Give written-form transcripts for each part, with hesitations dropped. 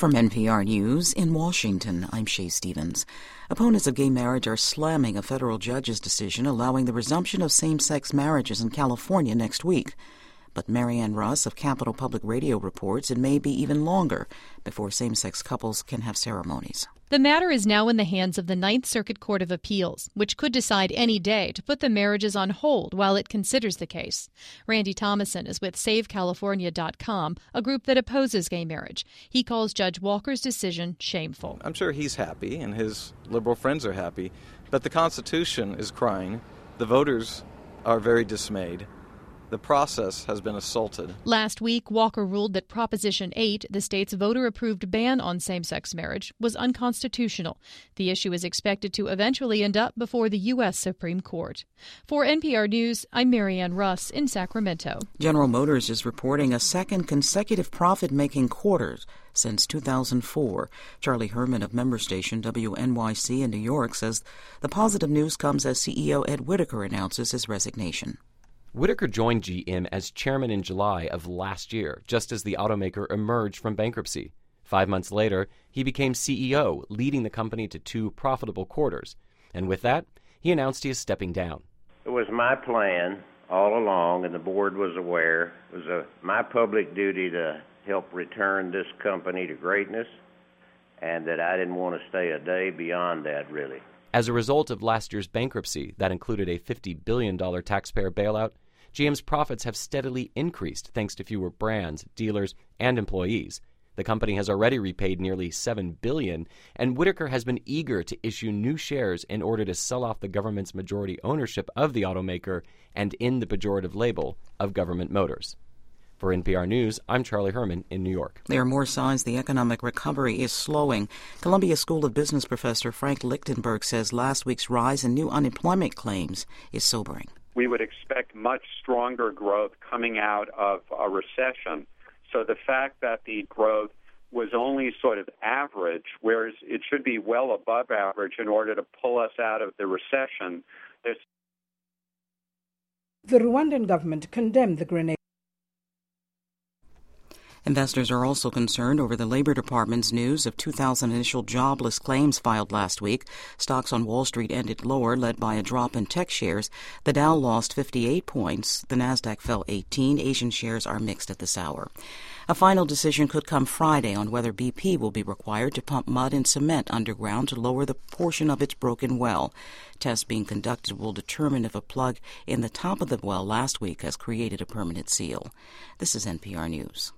From NPR News in Washington, I'm Shay Stevens. Opponents of gay marriage are slamming a federal judge's decision allowing the resumption of same-sex marriages in California next week. But Marianne Russ of Capital Public Radio reports it may be even longer before same-sex couples can have ceremonies. The matter is now in the hands of the Ninth Circuit Court of Appeals, which could decide any day to put the marriages on hold while it considers the case. Randy Thomason is with SaveCalifornia.com, a group that opposes gay marriage. He calls Judge Walker's decision shameful. I'm sure he's happy and his liberal friends are happy, but the Constitution is crying. The voters are very dismayed. The process has been assaulted. Last week, Walker ruled that Proposition 8, the state's voter-approved ban on same-sex marriage, was unconstitutional. The issue is expected to eventually end up before the U.S. Supreme Court. For NPR News, I'm Marianne Russ in Sacramento. General Motors is reporting a second consecutive profit-making quarter since 2004. Charlie Herman of member station WNYC in New York says the positive news comes as CEO Ed Whitaker announces his resignation. Whitaker joined GM as chairman in July of last year, just as the automaker emerged from bankruptcy. 5 months later, he became CEO, leading the company to 2 profitable quarters. And with that, he announced he is stepping down. It was my plan all along, and the board was aware. It was my public duty to help return this company to greatness, and that I didn't want to stay a day beyond that, really. As a result of last year's bankruptcy that included a $50 billion taxpayer bailout, GM's profits have steadily increased thanks to fewer brands, dealers, and employees. The company has already repaid nearly $7 billion, and Whitaker has been eager to issue new shares in order to sell off the government's majority ownership of the automaker and in the pejorative label of government motors. For NPR News, I'm Charlie Herman in New York. There are more signs the economic recovery is slowing. Columbia School of Business professor Frank Lichtenberg says last week's rise in new unemployment claims is sobering. We would expect much stronger growth coming out of a recession. So the fact that the growth was only sort of average, whereas it should be well above average in order to pull us out of the recession. The Rwandan government condemned the grenade. Investors are also concerned over the Labor Department's news of 2,000 initial jobless claims filed last week. Stocks on Wall Street ended lower, led by a drop in tech shares. The Dow lost 58 points. The Nasdaq fell 18. Asian shares are mixed at this hour. A final decision could come Friday on whether BP will be required to pump mud and cement underground to lower the portion of its broken well. Tests being conducted will determine if a plug in the top of the well last week has created a permanent seal. This is NPR News.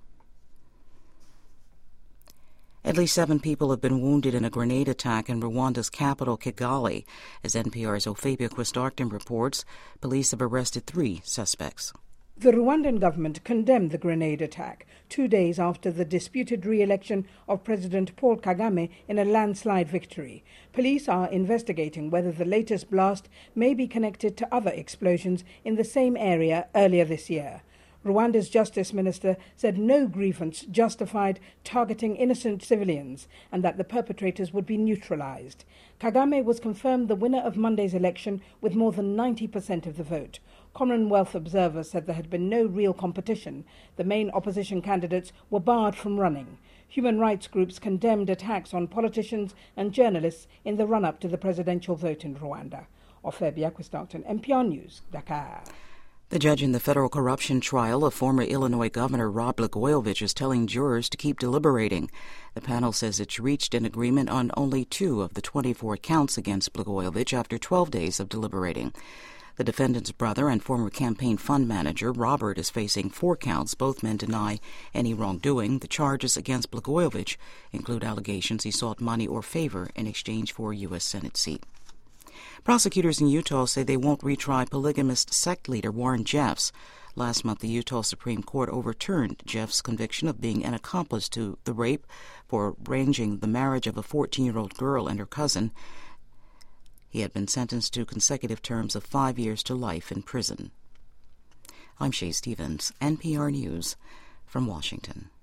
At least 7 people have been wounded in a grenade attack in Rwanda's capital, Kigali. As NPR's Ophebia Quistarton reports, police have arrested 3 suspects. The Rwandan government condemned the grenade attack 2 days after the disputed re-election of President Paul Kagame in a landslide victory. Police are investigating whether the latest blast may be connected to other explosions in the same area earlier this year. Rwanda's justice minister said no grievance justified targeting innocent civilians and that the perpetrators would be neutralized. Kagame was confirmed the winner of Monday's election with more than 90% of the vote. Commonwealth observers said there had been no real competition. The main opposition candidates were barred from running. Human rights groups condemned attacks on politicians and journalists in the run-up to the presidential vote in Rwanda. Ophebia Quistarton, NPR News, Dakar. The judge in the federal corruption trial of former Illinois Governor Rod Blagojevich is telling jurors to keep deliberating. The panel says it's reached an agreement on only 2 of the 24 counts against Blagojevich after 12 days of deliberating. The defendant's brother and former campaign fund manager, Robert, is facing 4 counts. Both men deny any wrongdoing. The charges against Blagojevich include allegations he sought money or favor in exchange for a U.S. Senate seat. Prosecutors in Utah say they won't retry polygamist sect leader Warren Jeffs. Last month, the Utah Supreme Court overturned Jeffs' conviction of being an accomplice to the rape for arranging the marriage of a 14-year-old girl and her cousin. He had been sentenced to consecutive terms of 5 years to life in prison. I'm Shay Stevens, NPR News from Washington.